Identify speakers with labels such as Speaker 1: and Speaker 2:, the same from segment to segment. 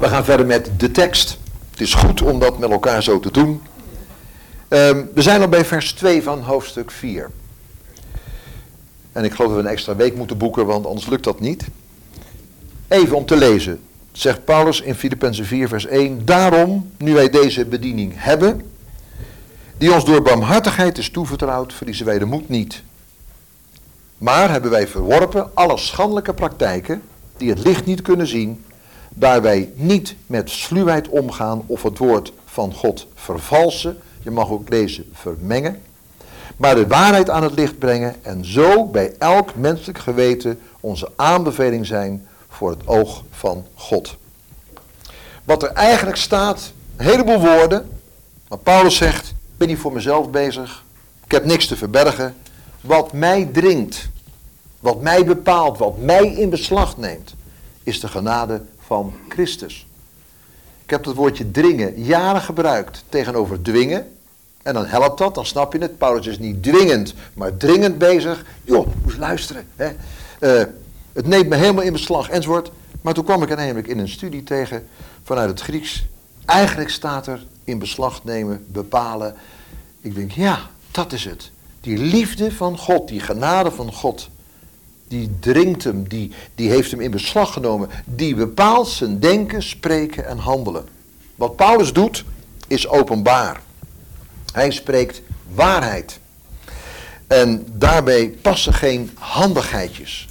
Speaker 1: We gaan verder met de tekst. Het is goed om dat met elkaar zo te doen. We zijn al bij vers 2 van hoofdstuk 4. En ik geloof dat we een extra week moeten boeken, want anders lukt dat niet. Even om te lezen, zegt Paulus in Filippenzen 4 vers 1. Daarom, nu wij deze bediening hebben, die ons door barmhartigheid is toevertrouwd, verliezen wij de moed niet. Maar hebben wij verworpen alle schandelijke praktijken die het licht niet kunnen zien, daar wij niet met sluwheid omgaan of het woord van God vervalsen, je mag ook lezen vermengen, maar de waarheid aan het licht brengen en zo bij elk menselijk geweten onze aanbeveling zijn voor het oog van God. Wat er eigenlijk staat, een heleboel woorden, maar Paulus zegt, ik ben niet voor mezelf bezig, ik heb niks te verbergen, wat mij dringt, wat mij bepaalt, wat mij in beslag neemt, is de genade van Christus. Ik heb het woordje dringen jaren gebruikt tegenover dwingen. En dan helpt dat, dan snap je het. Paulus is niet dwingend, maar dringend bezig. Joh, moest luisteren. Hè. Het neemt me helemaal in beslag, enzovoort. Maar toen kwam ik uiteindelijk in een studie tegen vanuit het Grieks. Eigenlijk staat er in beslag nemen, bepalen. Ik denk, ja, dat is het. Die liefde van God, die genade van God. Die dringt hem, die heeft hem in beslag genomen. Die bepaalt zijn denken, spreken en handelen. Wat Paulus doet, is openbaar. Hij spreekt waarheid. En daarbij passen geen handigheidjes.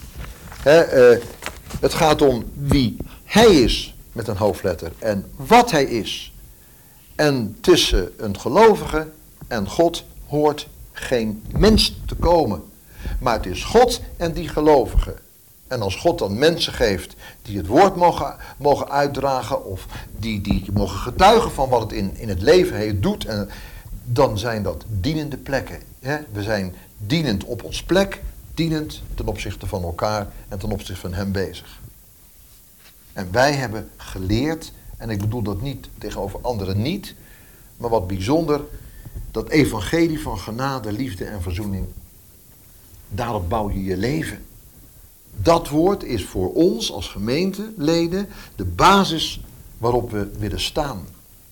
Speaker 1: Het gaat om wie hij is, met een hoofdletter. En wat hij is. En tussen een gelovige en God hoort geen mens te komen. Maar het is God en die gelovigen. En als God dan mensen geeft die het woord mogen uitdragen of die mogen getuigen van wat het in het leven doet, en dan zijn dat dienende plekken. Hè? We zijn dienend op ons plek, dienend ten opzichte van elkaar en ten opzichte van hem bezig. En wij hebben geleerd, en ik bedoel dat niet tegenover anderen niet, maar wat bijzonder, dat evangelie van genade, liefde en verzoening. Daarop bouw je je leven. Dat woord is voor ons als gemeenteleden de basis waarop we willen staan.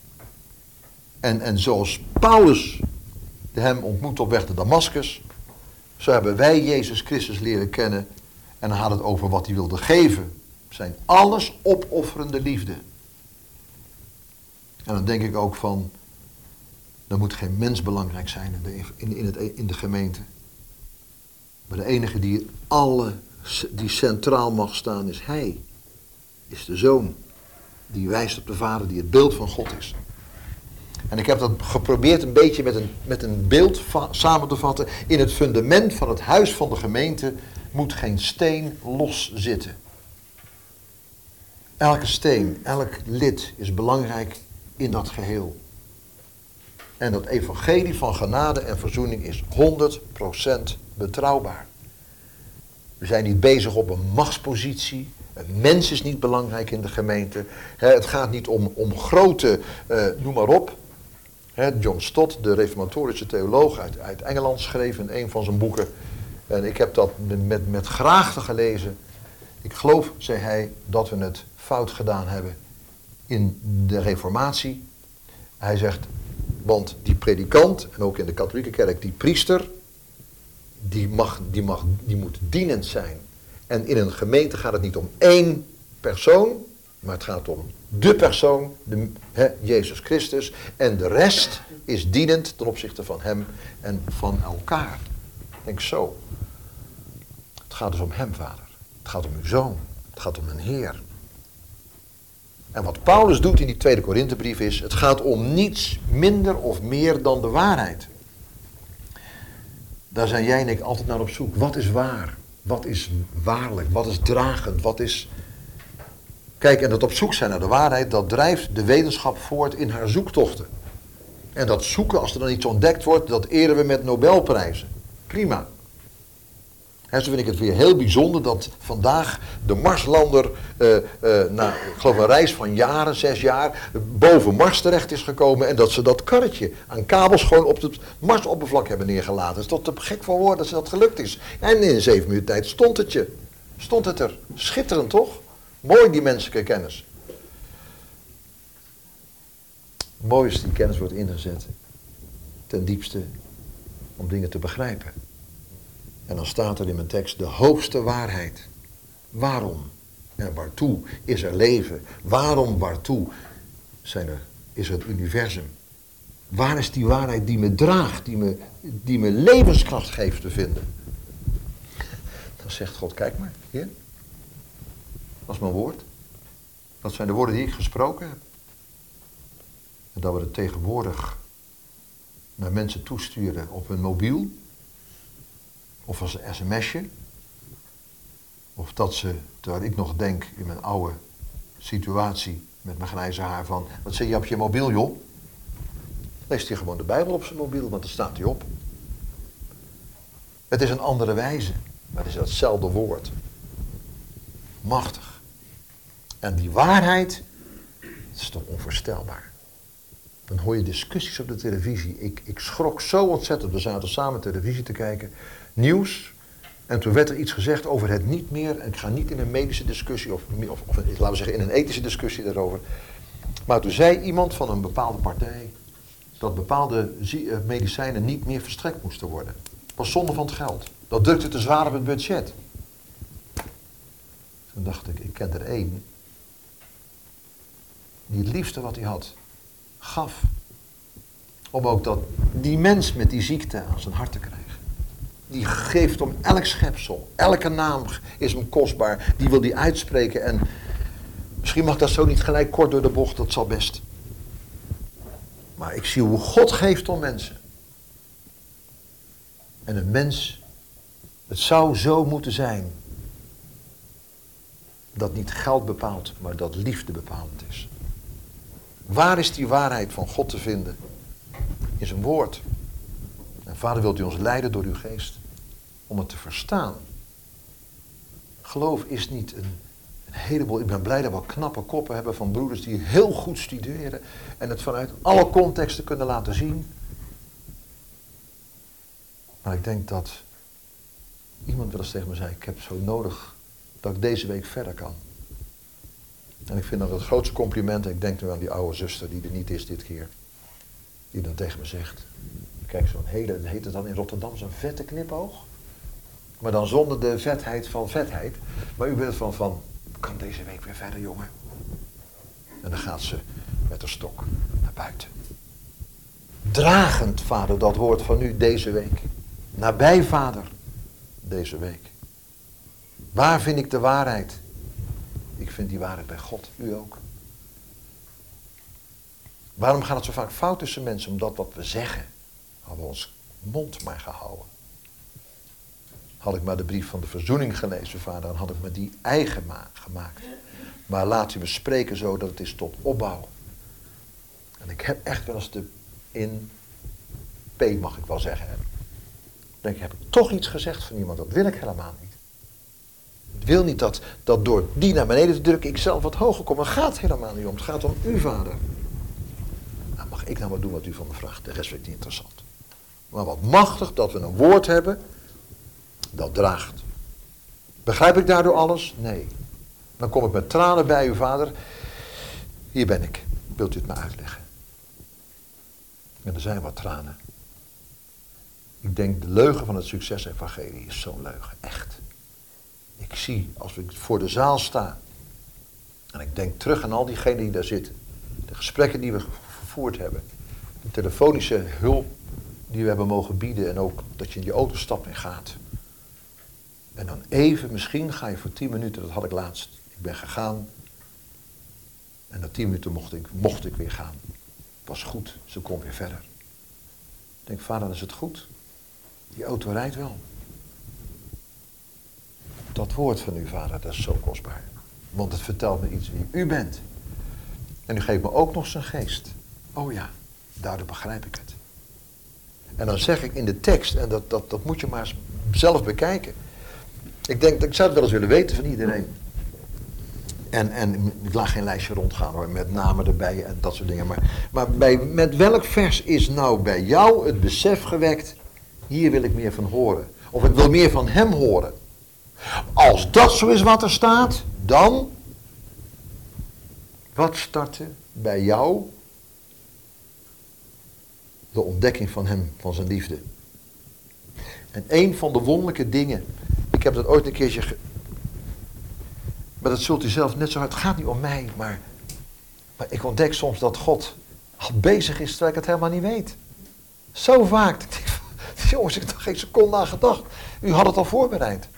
Speaker 1: En zoals Paulus hem ontmoet op weg naar Damascus, zo hebben wij Jezus Christus leren kennen en dan gaat het over wat hij wilde geven. Zijn alles opofferende liefde. En dan denk ik ook van, dan moet geen mens belangrijk zijn in de gemeente. Maar de enige die centraal mag staan is hij. Is de Zoon. Die wijst op de Vader, die het beeld van God is. En ik heb dat geprobeerd een beetje met een beeld samen te vatten. In het fundament van het huis van de gemeente moet geen steen los zitten. Elke steen, elk lid is belangrijk in dat geheel. En dat evangelie van genade en verzoening is 100% betrouwbaar. We zijn niet bezig op een machtspositie. Een mens is niet belangrijk in de gemeente. Het gaat niet om grote, noem maar op. John Stott, de reformatorische theoloog uit Engeland, schreef in een van zijn boeken. En ik heb dat met graagte gelezen. Ik geloof, zei hij, dat we het fout gedaan hebben in de reformatie. Hij zegt, want die predikant, en ook in de katholieke kerk, die priester, die moet dienend zijn. En in een gemeente gaat het niet om één persoon, maar het gaat om de persoon, Jezus Christus. En de rest is dienend ten opzichte van hem en van elkaar. Ik denk zo. Het gaat dus om hem, Vader. Het gaat om uw Zoon. Het gaat om een Heer. En wat Paulus doet in die tweede Korinthebrief is, het gaat om niets minder of meer dan de waarheid. Daar zijn jij en ik altijd naar op zoek. Wat is waar? Wat is waarlijk? Wat is dragend? Wat is... Kijk, en dat op zoek zijn naar de waarheid, dat drijft de wetenschap voort in haar zoektochten. En dat zoeken, als er dan iets ontdekt wordt, dat eren we met Nobelprijzen. Prima. En zo vind ik het weer heel bijzonder dat vandaag de Marslander, na ik geloof een reis van jaren, 6 jaar, boven Mars terecht is gekomen. En dat ze dat karretje aan kabels gewoon op het Marsoppervlak hebben neergelaten. Het is tot te gek van woorden dat ze dat gelukt is. En in 7 minuten tijd stond het er. Schitterend toch? Mooi die menselijke kennis. Mooi is die kennis wordt ingezet ten diepste om dingen te begrijpen. En dan staat er in mijn tekst de hoogste waarheid. Waarom en waartoe is er leven? Waarom, waartoe is er het universum? Waar is die waarheid die me draagt, die me levenskracht geeft te vinden? Dan zegt God, kijk maar, hier. Dat is mijn woord. Dat zijn de woorden die ik gesproken heb. En dat we het tegenwoordig naar mensen toesturen op hun mobiel. Of als een sms'je. Of dat ze, terwijl ik nog denk in mijn oude situatie met mijn grijze haar van, wat zeg je op je mobiel joh? Leest hij gewoon de Bijbel op zijn mobiel, want daar staat hij op. Het is een andere wijze, maar het is hetzelfde woord. Machtig. En die waarheid, dat is toch onvoorstelbaar. Dan hoor je discussies op de televisie. Ik schrok zo ontzettend. We zaten samen televisie te kijken. Nieuws. En toen werd er iets gezegd over het niet meer. En ik ga niet in een medische discussie of laten we zeggen in een ethische discussie daarover. Maar toen zei iemand van een bepaalde partij dat bepaalde medicijnen niet meer verstrekt moesten worden. Was zonde van het geld. Dat drukte te zwaar op het budget. Toen dacht ik ken er één die het liefste wat hij had gaf. Om ook dat die mens met die ziekte aan zijn hart te krijgen. Die geeft om elk schepsel. Elke naam is hem kostbaar. Die wil die uitspreken. En misschien mag dat zo niet gelijk kort door de bocht. Dat zal best. Maar ik zie hoe God geeft om mensen. En een mens. Het zou zo moeten zijn. Dat niet geld bepaalt. Maar dat liefde bepalend is. Waar is die waarheid van God te vinden? In zijn woord. En Vader, wilt u ons leiden door uw geest om het te verstaan. Geloof is niet een heleboel. Ik ben blij dat we knappe koppen hebben van broeders die heel goed studeren en het vanuit alle contexten kunnen laten zien. Maar ik denk dat iemand wel eens tegen me zei, ik heb zo nodig dat ik deze week verder kan. En ik vind dat het grootste compliment, en ik denk nu aan die oude zuster die er niet is dit keer, die dan tegen me zegt, kijk zo'n hele, heet het dan in Rotterdam, zo'n vette knipoog. Maar dan zonder de vetheid van vetheid. Maar u bent van, kan deze week weer verder jongen? En dan gaat ze met haar stok naar buiten. Dragend, Vader, dat woord van u deze week. Nabij, Vader, deze week. Waar vind ik de waarheid? Ik vind die waarheid bij God, u ook. Waarom gaat het zo vaak fout tussen mensen? Omdat wat we zeggen, hadden we ons mond maar gehouden. Had ik maar de brief van de verzoening gelezen, Vader, dan had ik me die eigen gemaakt. Maar laat u me spreken zo dat het is tot opbouw. En ik heb echt wel eens in P, mag ik wel zeggen. Denk, heb ik toch iets gezegd van iemand? Dat wil ik helemaal niet. Ik wil niet dat door die naar beneden te drukken ik zelf wat hoger kom. Dat gaat helemaal niet om. Het gaat om u, Vader. Nou, mag ik nou maar doen wat u van me vraagt? De rest vind ik niet interessant. Maar wat machtig dat we een woord hebben dat draagt. Begrijp ik daardoor alles? Nee. Dan kom ik met tranen bij u, Vader. Hier ben ik. Wilt u het me uitleggen? En er zijn wat tranen. Ik denk de leugen van het succes-evangelie is zo'n leugen. Echt. Ik zie, als ik voor de zaal sta. En ik denk terug aan al diegenen die daar zitten. De gesprekken die we gevoerd hebben. De telefonische hulp die we hebben mogen bieden. En ook dat je in die auto stapt en gaat. En dan even, misschien ga je voor 10 minuten, dat had ik laatst. Ik ben gegaan. En na 10 minuten mocht ik weer gaan. Het was goed, ze kon weer verder. Ik denk, Vader, dan is het goed. Die auto rijdt wel. Dat woord van u, Vader, dat is zo kostbaar. Want het vertelt me iets wie u bent. En u geeft me ook nog zijn geest. Oh ja, daardoor begrijp ik het. En dan zeg ik in de tekst, en dat moet je maar eens zelf bekijken. Ik denk, ik zou het wel eens willen weten van iedereen. En ik laat geen lijstje rondgaan hoor, met namen erbij en dat soort dingen. Maar met welk vers is nou bij jou het besef gewekt, hier wil ik meer van horen. Of ik wil meer van hem horen. Als dat zo is wat er staat, dan, wat startte bij jou de ontdekking van hem, van zijn liefde. En een van de wonderlijke dingen, ik heb dat ooit een keertje, maar dat zult u zelf net zo hard, het gaat niet om mij, maar ik ontdek soms dat God al bezig is terwijl ik het helemaal niet weet. Zo vaak. Ik denk, jongens, ik heb er geen seconde aan gedacht. U had het al voorbereid.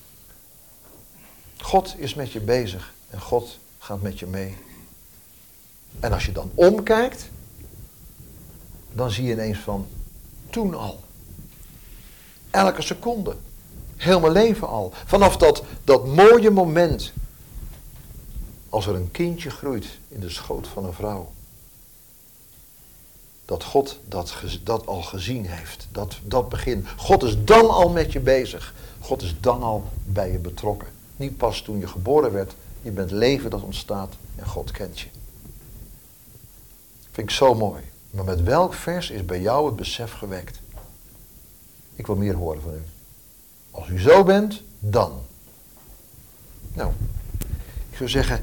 Speaker 1: God is met je bezig en God gaat met je mee. En als je dan omkijkt, dan zie je ineens van, toen al. Elke seconde. Heel mijn leven al. Vanaf dat mooie moment. Als er een kindje groeit in de schoot van een vrouw. Dat God dat al gezien heeft. Dat begin. God is dan al met je bezig. God is dan al bij je betrokken. Niet pas toen je geboren werd. Je bent leven dat ontstaat en God kent je. Vind ik zo mooi. Maar met welk vers is bij jou het besef gewekt? Ik wil meer horen van u. Als u zo bent, dan. Nou, ik zou zeggen,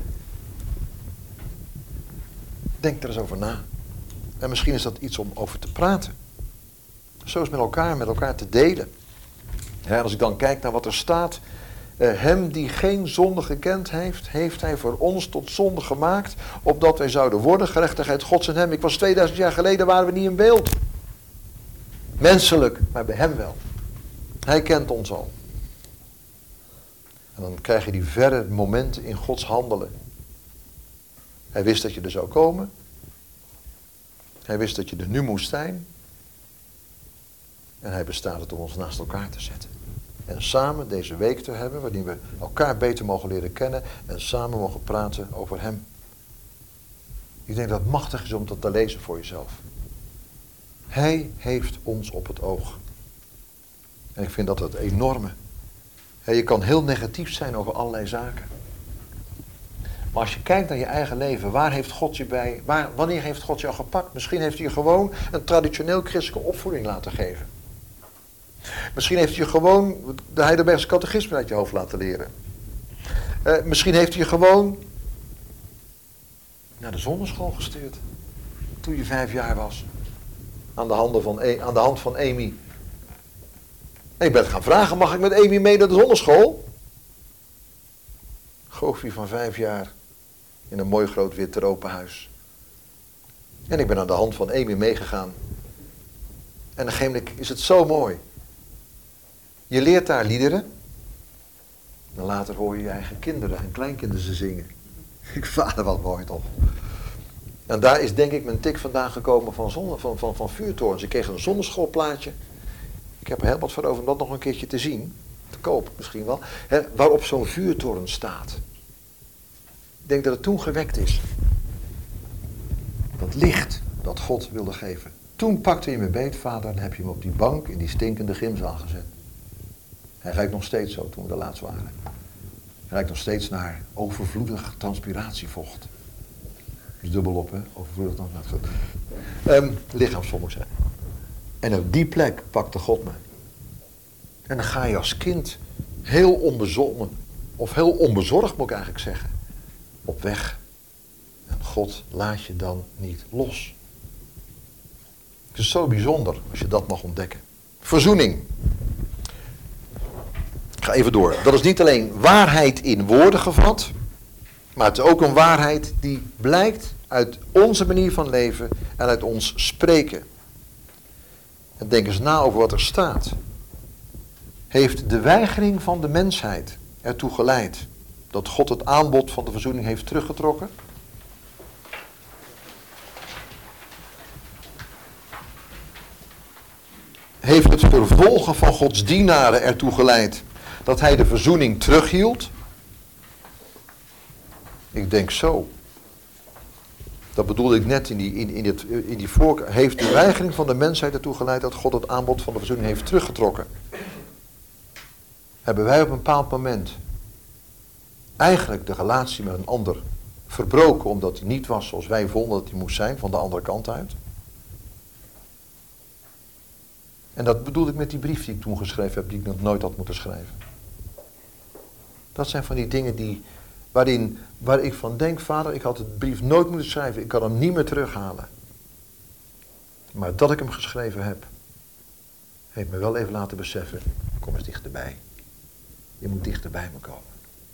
Speaker 1: denk er eens over na. En misschien is dat iets om over te praten. Zo is met elkaar te delen. Ja, als ik dan kijk naar wat er staat. Hem die geen zonde gekend heeft, heeft hij voor ons tot zonde gemaakt, opdat wij zouden worden, gerechtigheid Gods in hem. Ik was 2000 jaar geleden, waren we niet in beeld. Menselijk, maar bij hem wel. Hij kent ons al. En dan krijg je die verre momenten in Gods handelen. Hij wist dat je er zou komen. Hij wist dat je er nu moest zijn. En hij bestaat het om ons naast elkaar te zetten. En samen deze week te hebben, waarin we elkaar beter mogen leren kennen en samen mogen praten over hem. Ik denk dat het machtig is om dat te lezen voor jezelf. Hij heeft ons op het oog. En ik vind dat het enorme. Je kan heel negatief zijn over allerlei zaken. Maar als je kijkt naar je eigen leven, waar heeft God je bij, wanneer heeft God jou gepakt? Misschien heeft hij je gewoon een traditioneel christelijke opvoeding laten geven. Misschien heeft hij je gewoon de Heidelbergse catechisme uit je hoofd laten leren. Misschien heeft hij je gewoon naar de zonneschool gestuurd. Toen je 5 jaar was. Aan de hand van Amy. En ik ben gaan vragen, mag ik met Amy mee naar de zonneschool? Goofie van 5 jaar. In een mooi groot wit tropenhuis. En ik ben aan de hand van Amy meegegaan. En op een gegeven moment is het zo mooi. Je leert daar liederen. En later hoor je je eigen kinderen en kleinkinderen ze zingen. Ik vader wat mooi toch. En daar is denk ik mijn tik vandaan gekomen van vuurtorens. Ik kreeg een zonneschoolplaatje. Ik heb er heel wat voor over om dat nog een keertje te zien. Te koop misschien wel. Waarop zo'n vuurtoren staat. Ik denk dat het toen gewekt is. Dat licht dat God wilde geven. Toen pakte je me beet, vader, en heb je hem op die bank in die stinkende gymzaal gezet. Hij ruikt nog steeds zo toen we er laatst waren. Hij ruikt nog steeds naar overvloedig transpiratievocht. Dus dubbelop, hè? Overvloedig transpiratievocht. Lichaamsvol moet zijn. En op die plek pakte God me. En dan ga je als kind heel onbezonnen, of heel onbezorgd moet ik eigenlijk zeggen, op weg. En God laat je dan niet los. Het is zo bijzonder als je dat mag ontdekken. Verzoening. Ik ga even door. Dat is niet alleen waarheid in woorden gevat, maar het is ook een waarheid die blijkt uit onze manier van leven en uit ons spreken. En denk eens na over wat er staat. Heeft de weigering van de mensheid ertoe geleid dat God het aanbod van de verzoening heeft teruggetrokken? Heeft het vervolgen van Gods dienaren ertoe geleid dat hij de verzoening terughield? Ik denk zo. Dat bedoelde ik net in die voorkeur. Heeft de weigering van de mensheid ertoe geleid dat God het aanbod van de verzoening heeft teruggetrokken? Hebben wij op een bepaald moment eigenlijk de relatie met een ander verbroken omdat hij niet was zoals wij vonden dat hij moest zijn, van de andere kant uit? En dat bedoelde ik met die brief die ik toen geschreven heb, die ik nog nooit had moeten schrijven. Dat zijn van die dingen waar ik van denk, vader, ik had de brief nooit moeten schrijven, ik kan hem niet meer terughalen. Maar dat ik hem geschreven heb, heeft me wel even laten beseffen, kom eens dichterbij. Je moet dichterbij me komen.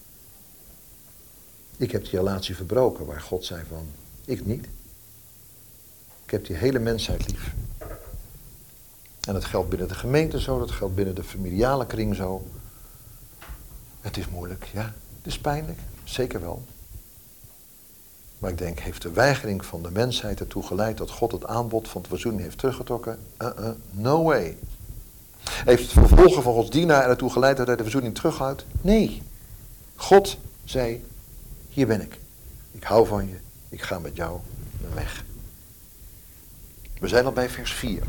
Speaker 1: Ik heb die relatie verbroken waar God zei van, ik niet. Ik heb die hele mensheid lief. En dat geldt binnen de gemeente zo, dat geldt binnen de familiale kring zo. Het is moeilijk, ja. Het is pijnlijk, zeker wel. Maar ik denk, heeft de weigering van de mensheid ertoe geleid dat God het aanbod van de verzoening heeft teruggetrokken? No way. Heeft het vervolgen van Gods dienaar ertoe geleid dat hij de verzoening terughoudt? Nee. God zei, hier ben ik. Ik hou van je. Ik ga met jou mijn weg. We zijn al bij vers 4.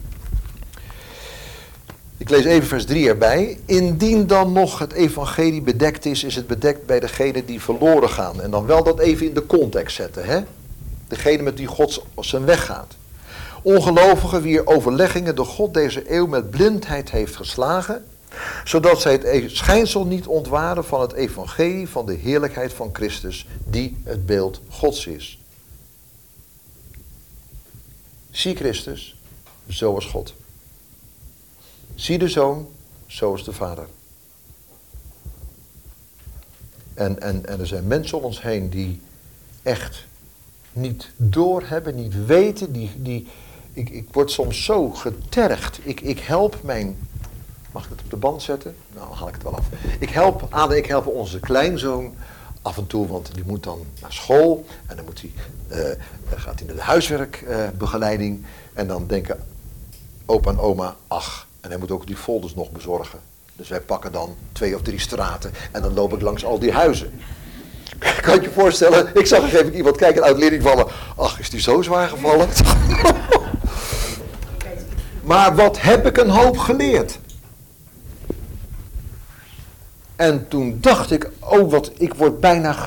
Speaker 1: Ik lees even vers 3 erbij. Indien dan nog het evangelie bedekt is, is het bedekt bij degenen die verloren gaan. En dan wel dat even in de context zetten, hè? Degene met wie God zijn weg gaat. Ongelovigen wier overleggingen de God deze eeuw met blindheid heeft geslagen, zodat zij het schijnsel niet ontwaren van het evangelie van de heerlijkheid van Christus, die het beeld Gods is. Zie Christus, zo is God. Zie de Zoon, zo is de Vader. En er zijn mensen om ons heen die echt niet doorhebben, niet weten. Ik word soms zo getergd. Ik help mijn... Mag ik het op de band zetten? Nou, dan haal ik het wel af. Ik help onze kleinzoon af en toe, want die moet dan naar school. En dan gaat hij naar de huiswerkbegeleiding. En dan denken opa en oma, ach... En hij moet ook die folders nog bezorgen. Dus wij pakken dan 2 of 3 straten en dan loop ik langs al die huizen. Kan je je voorstellen, ik zag op een gegeven moment iemand kijken uit leerling vallen. Ach, is die zo zwaar gevallen? Maar wat heb ik een hoop geleerd. En toen dacht ik, ik word bijna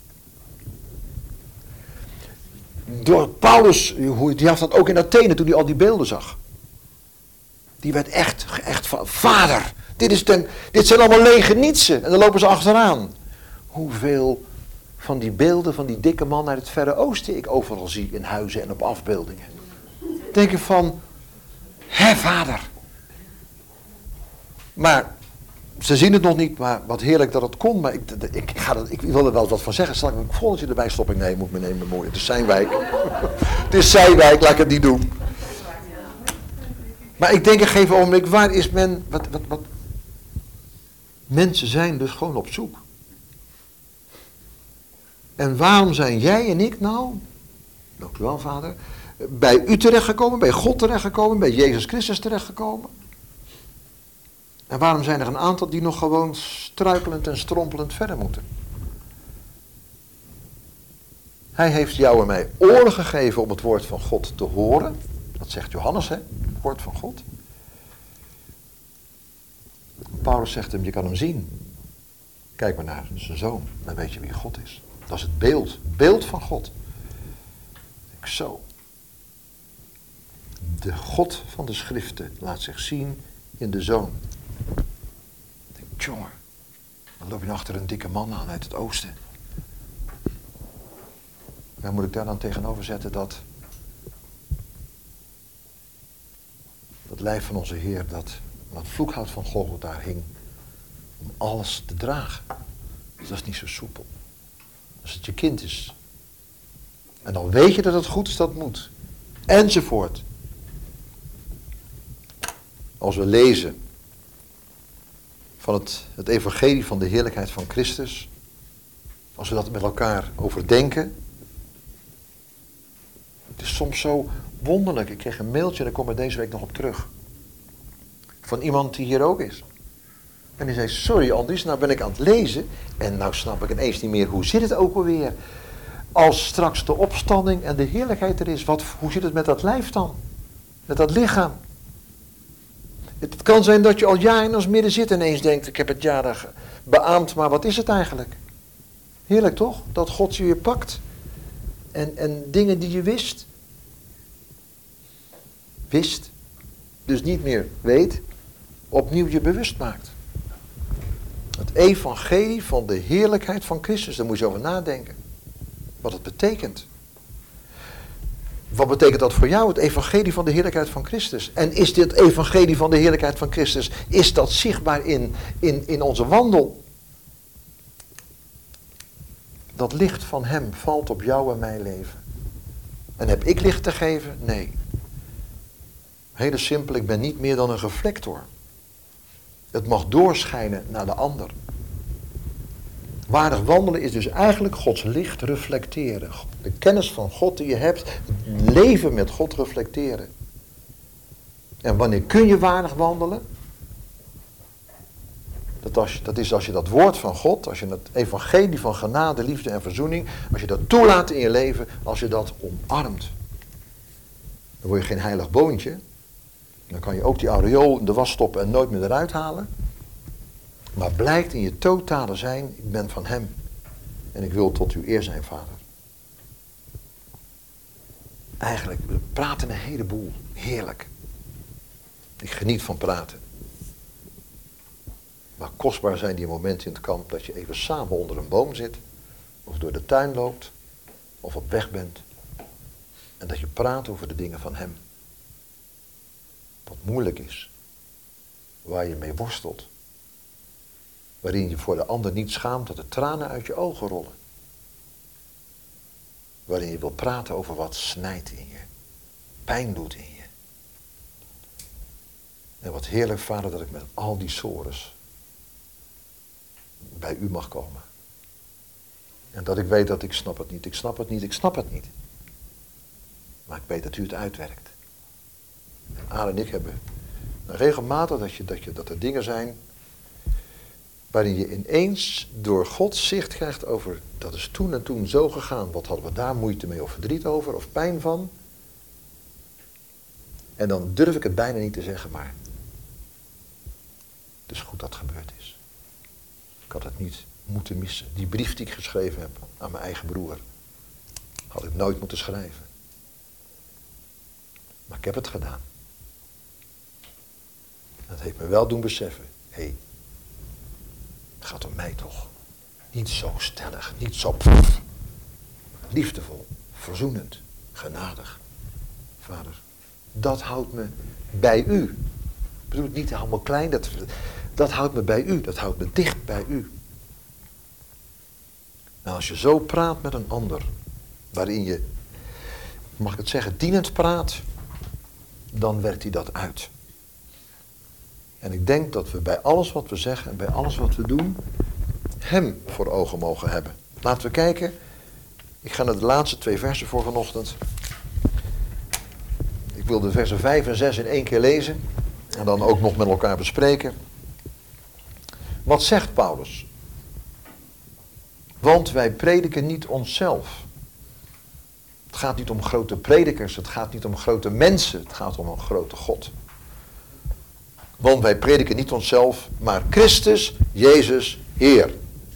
Speaker 1: door Paulus, die had dat ook in Athene toen hij al die beelden zag. Die werd echt van, vader, dit zijn allemaal lege nietsen. En dan lopen ze achteraan. Hoeveel van die beelden van die dikke man uit het Verre Oosten ik overal zie in huizen en op afbeeldingen. Denk ik van, hè vader. Maar ze zien het nog niet, maar wat heerlijk dat het kon. Maar ik wil er wel wat van zeggen. Zal ik een volgende erbij stoppen? Nee, moet me nemen, mooi. Het is zijn wijk. Het is zijn wijk, laat ik het niet doen. Maar ik denk een gegeven ogenblik, waar is men, wat? Mensen zijn dus gewoon op zoek. En waarom zijn jij en ik nou, dank u wel vader, bij u terechtgekomen, bij God terechtgekomen, bij Jezus Christus terechtgekomen? En waarom zijn er een aantal die nog gewoon struikelend en strompelend verder moeten? Hij heeft jou en mij oren gegeven om het woord van God te horen. Dat zegt Johannes, hè? Het woord van God. Paulus zegt hem, je kan hem zien. Kijk maar naar zijn zoon, dan weet je wie God is. Dat is het beeld van God. Zo. De God van de schriften laat zich zien in de zoon. Ik denk, jongen, dan loop je achter een dikke man aan uit het oosten. En moet ik daar dan tegenover zetten dat lijf van onze Heer dat aan het vloekhout van Golgotha hing om alles te dragen. Dus dat is niet zo soepel. Als het je kind is. En dan weet je dat het goed is dat het moet. Enzovoort. Als we lezen van het evangelie van de heerlijkheid van Christus. Als we dat met elkaar overdenken. Het is soms zo wonderlijk. Ik kreeg een mailtje, daar kom ik deze week nog op terug. Van iemand die hier ook is. En die zei, sorry Andries, nou ben ik aan het lezen. En nou snap ik ineens niet meer, hoe zit het ook alweer? Als straks de opstanding en de heerlijkheid er is, hoe zit het met dat lijf dan? Met dat lichaam? Het kan zijn dat je al jaren als midden zit en ineens denkt, ik heb het jaren beaamd, maar wat is het eigenlijk? Heerlijk toch? Dat God je weer pakt. En dingen die je wist, dus niet meer weet, opnieuw je bewust maakt. Het evangelie van de heerlijkheid van Christus, daar moet je over nadenken. Wat het betekent. Wat betekent dat voor jou? Het evangelie van de heerlijkheid van Christus. En is dit evangelie van de heerlijkheid van Christus, is dat zichtbaar in onze wandel? Dat licht van hem valt op jou en mijn leven. En heb ik licht te geven? Nee. Hele simpel, ik ben niet meer dan een reflector. Het mag doorschijnen naar de ander. Waardig wandelen is dus eigenlijk Gods licht reflecteren. De kennis van God die je hebt, het leven met God reflecteren. En wanneer kun je waardig wandelen? Dat is als je dat woord van God, als je het evangelie van genade, liefde en verzoening, als je dat toelaat in je leven, als je dat omarmt. Dan word je geen heilig boontje. Dan kan je ook die aureool in de was stoppen en nooit meer eruit halen. Maar blijkt in je totale zijn, ik ben van hem. En ik wil tot uw eer zijn, Vader. Eigenlijk, we praten een heleboel. Heerlijk. Ik geniet van praten. Maar kostbaar zijn die momenten in het kamp dat je even samen onder een boom zit. Of door de tuin loopt. Of op weg bent. En dat je praat over de dingen van hem. Wat moeilijk is. Waar je mee worstelt. Waarin je voor de ander niet schaamt dat de tranen uit je ogen rollen. Waarin je wil praten over wat snijdt in je. Pijn doet in je. En wat heerlijk, Vader, dat ik met al die sores bij u mag komen. En dat ik weet dat ik snap het niet, ik snap het niet, ik snap het niet. Maar ik weet dat u het uitwerkt. En Aad en ik hebben regelmatig dat er dingen zijn waarin je ineens door God zicht krijgt over, dat is toen en toen zo gegaan. Wat hadden we daar moeite mee of verdriet over of pijn van? En dan durf ik het bijna niet te zeggen, maar het is goed dat het gebeurd is. Ik had het niet moeten missen. Die brief die ik geschreven heb aan mijn eigen broer, had ik nooit moeten schrijven. Maar ik heb het gedaan. Dat heeft me wel doen beseffen, hé, het gaat om mij toch. Niet zo stellig, niet zo liefdevol, verzoenend, genadig. Vader, dat houdt me bij u. Ik bedoel het niet allemaal klein, dat houdt me bij u, dat houdt me dicht bij u. Nou, als je zo praat met een ander, waarin je, mag ik het zeggen, dienend praat, dan werkt hij dat uit. En ik denk dat we bij alles wat we zeggen en bij alles wat we doen, hem voor ogen mogen hebben. Laten we kijken. Ik ga naar de laatste 2 versen voor vanochtend. Ik wil de versen 5 en 6 in 1 keer lezen. En dan ook nog met elkaar bespreken. Wat zegt Paulus? Want wij prediken niet onszelf. Het gaat niet om grote predikers. Het gaat niet om grote mensen. Het gaat om een grote God. Want wij prediken niet onszelf, maar Christus, Jezus, Heer.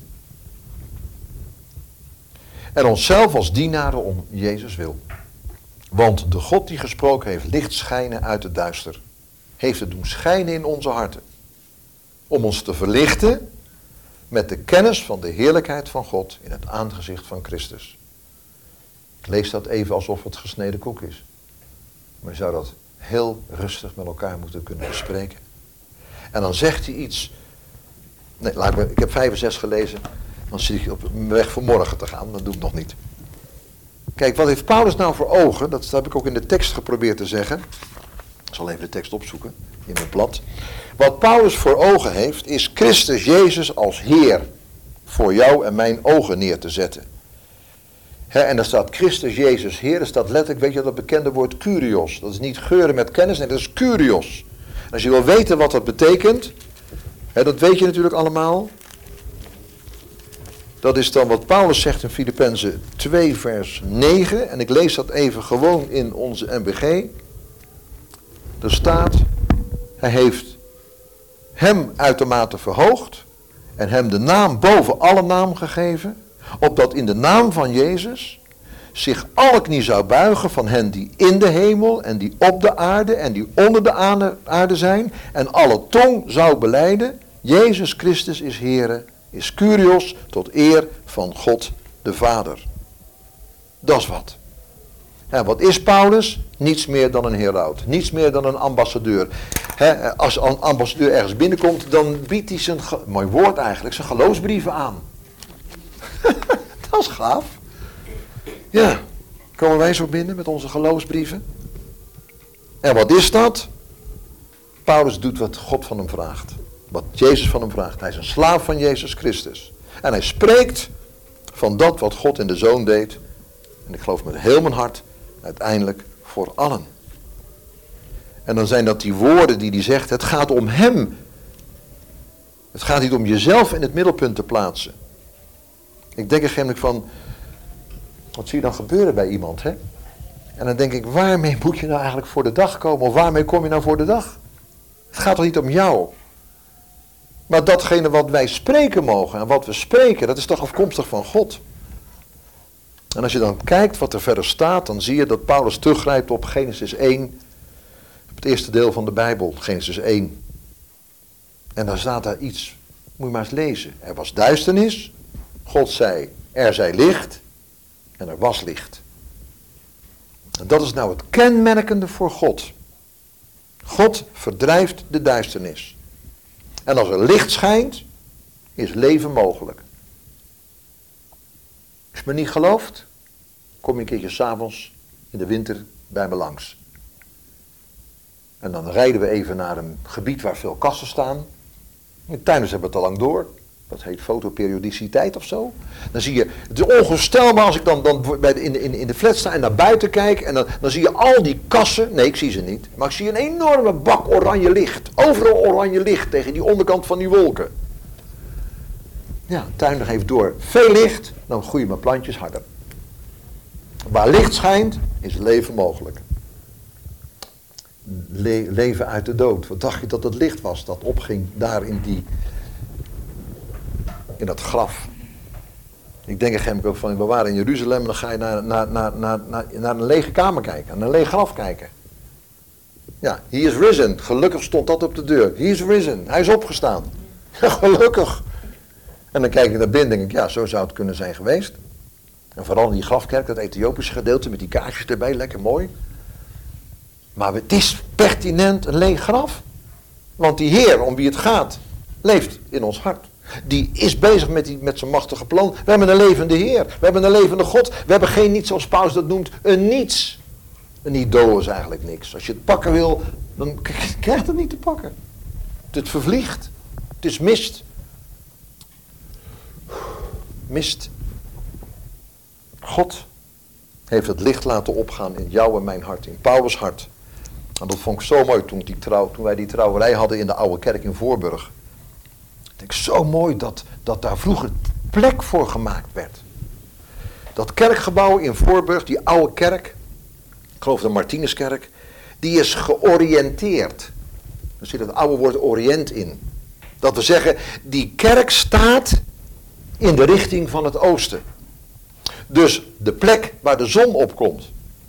Speaker 1: En onszelf als dienaren om Jezus wil. Want de God die gesproken heeft licht schijnen uit het duister, heeft het doen schijnen in onze harten. Om ons te verlichten met de kennis van de heerlijkheid van God in het aangezicht van Christus. Ik lees dat even alsof het gesneden koek is. Maar je zou dat heel rustig met elkaar moeten kunnen bespreken. En dan zegt hij iets. Nee, ik heb 5 en 6 gelezen. Dan zit ik op mijn weg voor morgen te gaan. Dat doe ik nog niet. Kijk, wat heeft Paulus nou voor ogen? Dat heb ik ook in de tekst geprobeerd te zeggen. Ik zal even de tekst opzoeken in het blad. Wat Paulus voor ogen heeft, is Christus Jezus als Heer voor jou en mijn ogen neer te zetten. En daar staat Christus Jezus Heer, er staat letterlijk, weet je dat bekende woord Kyrios. Dat is niet geuren met kennis, nee, dat is Kyrios. En als je wil weten wat dat betekent, dat weet je natuurlijk allemaal. Dat is dan wat Paulus zegt in Filippenzen 2 vers 9. En ik lees dat even gewoon in onze NBG. Er staat, hij heeft hem uitermate verhoogd en hem de naam boven alle naam gegeven, opdat in de naam van Jezus zich alle knie zou buigen van hen die in de hemel en die op de aarde en die onder de aarde zijn, en alle tong zou belijden, Jezus Christus is Heere, is Kyrios, tot eer van God de Vader. Dat is wat. Ja, wat is Paulus? Niets meer dan een heraut. Niets meer dan een ambassadeur. Als een ambassadeur ergens binnenkomt, dan biedt hij zijn, mooi woord eigenlijk, zijn geloofsbrieven aan. Dat is gaaf. Ja, komen wij zo binnen met onze geloofsbrieven? En wat is dat? Paulus doet wat God van hem vraagt. Wat Jezus van hem vraagt. Hij is een slaaf van Jezus Christus. En hij spreekt van dat wat God in de Zoon deed. En ik geloof met heel mijn hart, uiteindelijk voor allen. En dan zijn dat die woorden die hij zegt, het gaat om hem. Het gaat niet om jezelf in het middelpunt te plaatsen. Ik denk er van, wat zie je dan gebeuren bij iemand, hè? En dan denk ik, waarmee moet je nou eigenlijk voor de dag komen? Of waarmee kom je nou voor de dag? Het gaat toch niet om jou? Maar datgene wat wij spreken mogen en wat we spreken, dat is toch afkomstig van God. En als je dan kijkt wat er verder staat, dan zie je dat Paulus teruggrijpt op Genesis 1. Op het eerste deel van de Bijbel, Genesis 1. En dan staat daar iets, moet je maar eens lezen. Er was duisternis, God zei, er zij licht en er was licht. En dat is nou het kenmerkende voor God. God verdrijft de duisternis. En als er licht schijnt, is leven mogelijk. Als je me niet gelooft, kom je een keertje 's avonds in de winter bij me langs. En dan rijden we even naar een gebied waar veel kassen staan. De tuinders hebben het al lang door. Dat heet fotoperiodiciteit of zo. Dan zie je, het is onvoorstelbaar als ik dan in de flat sta en naar buiten kijk. En dan zie je al die kassen. Nee, ik zie ze niet. Maar ik zie een enorme bak oranje licht. Overal oranje licht tegen die onderkant van die wolken. Ja, de tuinder geeft door. Veel licht, dan groeien mijn plantjes harder. Waar licht schijnt, is leven mogelijk. Leven uit de dood. Wat dacht je dat het licht was dat opging daar in dat graf? Ik denk er ook van, we waren in Jeruzalem en dan ga je naar een lege kamer kijken, naar een leeg graf kijken. Ja, he is risen. Gelukkig stond dat op de deur. He is risen. Hij is opgestaan. Ja, gelukkig. En dan kijk ik naar binnen en denk ik, ja, zo zou het kunnen zijn geweest. En vooral in die grafkerk, dat Ethiopische gedeelte met die kaarsjes erbij, lekker mooi. Maar het is pertinent een leeg graf. Want die Heer, om wie het gaat, leeft in ons hart. Die is bezig met zijn machtige plan. We hebben een levende Heer. We hebben een levende God. We hebben geen niets, zoals Paulus dat noemt, een niets. Een idool is eigenlijk niks. Als je het pakken wil, dan krijg je het niet te pakken. Het vervliegt. Het is mist. Mist. God heeft het licht laten opgaan in jou en mijn hart, in Paulus' hart. En dat vond ik zo mooi toen wij die trouwerij hadden in de oude kerk in Voorburg. Ik denk zo mooi dat daar vroeger plek voor gemaakt werd. Dat kerkgebouw in Voorburg, die oude kerk, ik geloof de Martinuskerk, die is georiënteerd. Er zit het oude woord oriënt in. Dat we zeggen, die kerk staat in de richting van het oosten. Dus de plek waar de zon opkomt.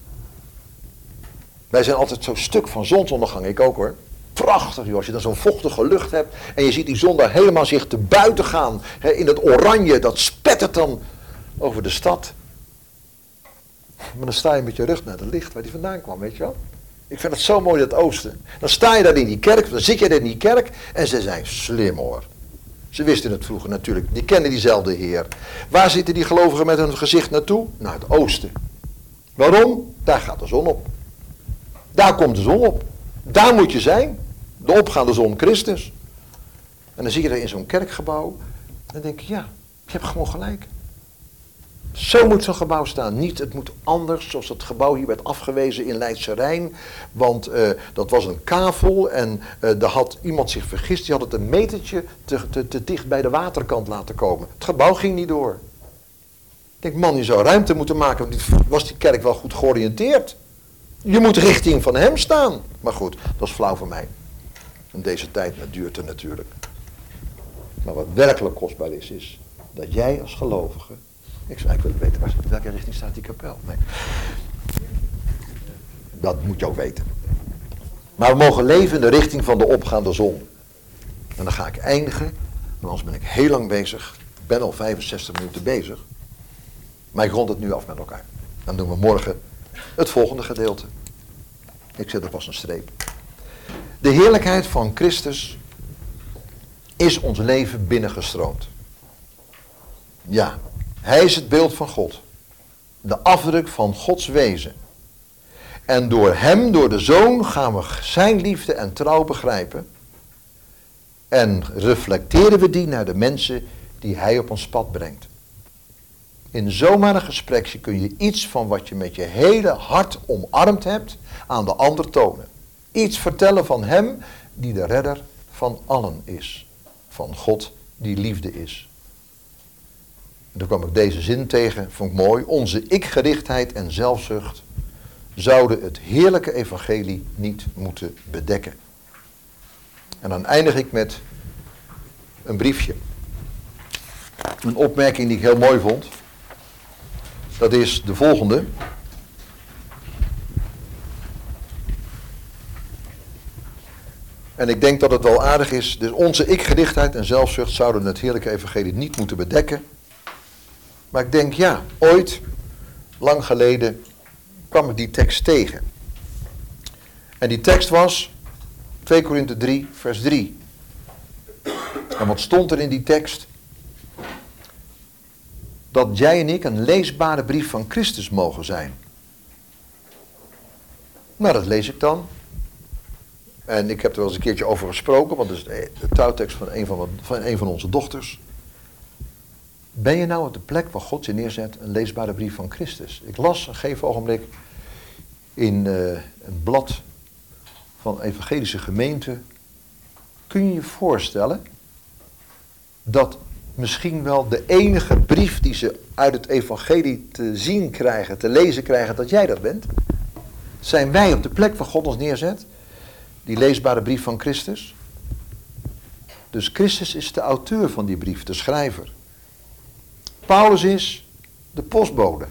Speaker 1: Wij zijn altijd zo'n stuk van zonsondergang, ik ook hoor. Prachtig joh, als je dan zo'n vochtige lucht hebt en je ziet die zon daar helemaal zich te buiten gaan. In het oranje, dat spettert dan over de stad. Maar dan sta je met je rug naar het licht waar die vandaan kwam, weet je wel. Ik vind het zo mooi, dat oosten. Dan sta je daar in die kerk, dan zit je daar in die kerk en ze zijn slim hoor. Ze wisten het vroeger natuurlijk, die kennen diezelfde Heer. Waar zitten die gelovigen met hun gezicht naartoe? Naar het oosten. Waarom? Daar gaat de zon op. Daar komt de zon op. Daar moet je zijn. De opgaande zon Christus. En dan zie je daar in zo'n kerkgebouw. En dan denk je, ja, je hebt gewoon gelijk. Zo moet zo'n gebouw staan. Niet, het moet anders, zoals het gebouw hier werd afgewezen in Leidse Rijn. Want dat was een kavel en daar had iemand zich vergist. Die had het een metertje te dicht bij de waterkant laten komen. Het gebouw ging niet door. Ik denk, man, je zou ruimte moeten maken. Want was die kerk wel goed georiënteerd? Je moet richting van hem staan. Maar goed, dat is flauw voor mij. In deze tijd duurt het natuurlijk. Maar wat werkelijk kostbaar is dat jij als gelovige... Ik wil weten, welke richting staat die kapel? Nee. Dat moet je ook weten. Maar we mogen leven in de richting van de opgaande zon. En dan ga ik eindigen, want anders ben ik heel lang bezig. Ik ben al 65 minuten bezig. Maar ik rond het nu af met elkaar. Dan doen we morgen Het volgende gedeelte. Ik zet er pas een streep. De heerlijkheid van Christus is ons leven binnengestroomd. Ja, hij is het beeld van God. De afdruk van Gods wezen. En door hem, door de Zoon, gaan we zijn liefde en trouw begrijpen. En reflecteren we die naar de mensen die hij op ons pad brengt. In zomaar een gesprekje kun je iets van wat je met je hele hart omarmd hebt aan de ander tonen. Iets vertellen van hem die de redder van allen is. Van God die liefde is. En toen kwam ik deze zin tegen, vond ik mooi. Onze ikgerichtheid en zelfzucht zouden het heerlijke evangelie niet moeten bedekken. En dan eindig ik met een briefje. Een opmerking die ik heel mooi vond. Dat is de volgende. En ik denk dat het wel aardig is. Dus onze ikgerichtheid en zelfzucht zouden het heerlijke evangelie niet moeten bedekken. Maar ik denk ja, ooit, lang geleden, kwam ik die tekst tegen. En die tekst was 2 Korinthe 3, vers 3. En wat stond er in die tekst? Dat jij en ik een leesbare brief van Christus mogen zijn. Nou, dat lees ik dan. En ik heb er wel eens een keertje over gesproken, want het is de touwtekst van een van onze dochters. Ben je nou op de plek waar God je neerzet, een leesbare brief van Christus? Ik las een gegeven ogenblik in een blad van evangelische gemeente. Kun je je voorstellen dat misschien wel de enige brief die ze uit het evangelie te zien krijgen, te lezen krijgen, dat jij dat bent? Zijn wij op de plek waar God ons neerzet? Die leesbare brief van Christus? Dus Christus is de auteur van die brief, de schrijver. Paulus is de postbode.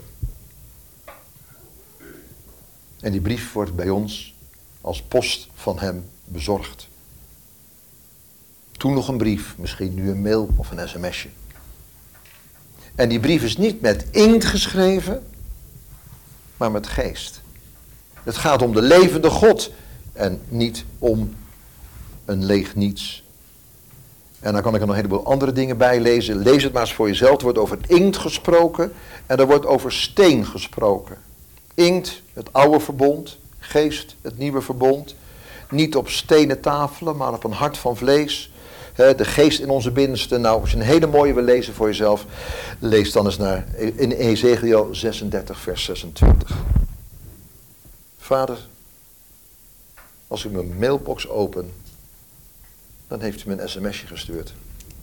Speaker 1: En die brief wordt bij ons als post van hem bezorgd. Toen nog een brief, misschien nu een mail of een sms'je. En die brief is niet met inkt geschreven, maar met geest. Het gaat om de levende God en niet om een leeg niets. En dan kan ik er nog een heleboel andere dingen bij lezen. Lees het maar eens voor jezelf. Er wordt over inkt gesproken en er wordt over steen gesproken. Inkt, het oude verbond. Geest, het nieuwe verbond. Niet op stenen tafelen, maar op een hart van vlees. De geest in onze binnenste. Nou, als je een hele mooie wil lezen voor jezelf, lees dan eens naar in Ezekiel 36 vers 26. Vader, als ik mijn mailbox open, dan heeft u me een sms'je gestuurd.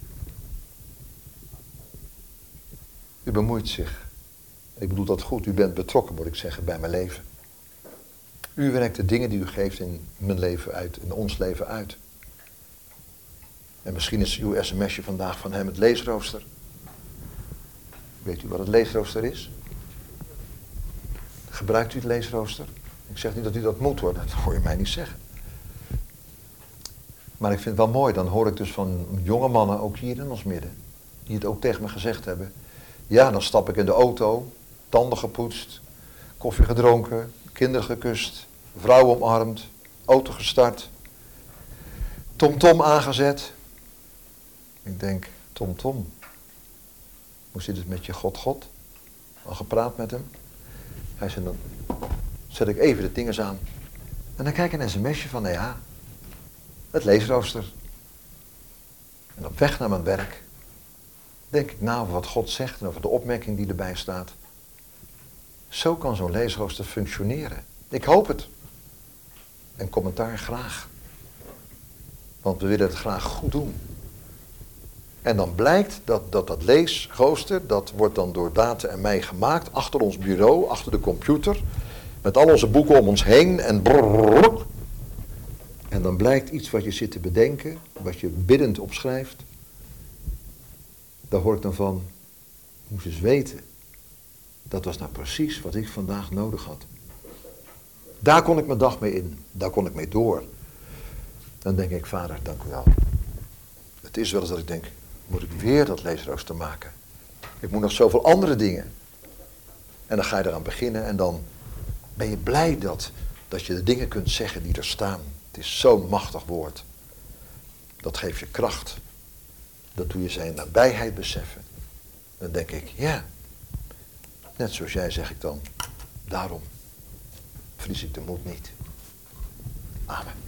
Speaker 1: U bemoeit zich. Ik bedoel dat goed. U bent betrokken, moet ik zeggen, bij mijn leven. U werkt de dingen die u geeft in mijn leven uit, in ons leven uit. En misschien is uw sms'je vandaag van hem het leesrooster. Weet u wat het leesrooster is? Gebruikt u het leesrooster? Ik zeg niet dat u dat moet hoor, dat hoor je mij niet zeggen. Maar ik vind het wel mooi, dan hoor ik dus van jonge mannen, ook hier in ons midden, die het ook tegen me gezegd hebben. Ja, dan stap ik in de auto, tanden gepoetst, koffie gedronken, kinderen gekust, vrouw omarmd, auto gestart, TomTom aangezet. Ik denk, TomTom, hoe zit het met je God? Al gepraat met hem? Hij zei, dan zet ik even de dinges aan. En dan kijk ik een sms'je van, nou ja, het leesrooster. En op weg naar mijn werk denk ik na over wat God zegt en over de opmerking die erbij staat. Zo kan zo'n leesrooster functioneren. Ik hoop het. En commentaar graag. Want we willen het graag goed doen. En dan blijkt dat leesrooster, dat wordt dan door Data en mij gemaakt, achter ons bureau, achter de computer, met al onze boeken om ons heen en brrrr. En dan blijkt iets wat je zit te bedenken, wat je biddend opschrijft. Daar hoor ik dan van, ik moest eens weten, dat was nou precies wat ik vandaag nodig had. Daar kon ik mijn dag mee in, daar kon ik mee door. Dan denk ik, vader, dank u wel. Het is wel eens dat ik denk, moet ik weer dat leesrooster maken? Ik moet nog zoveel andere dingen. En dan ga je eraan beginnen en dan Ben je blij dat je de dingen kunt zeggen die er staan? Het is zo'n machtig woord. Dat geeft je kracht. Dat doe je zijn nabijheid beseffen. Dan denk ik, ja. Net zoals jij zeg ik dan. Daarom verlies ik de moed niet. Amen.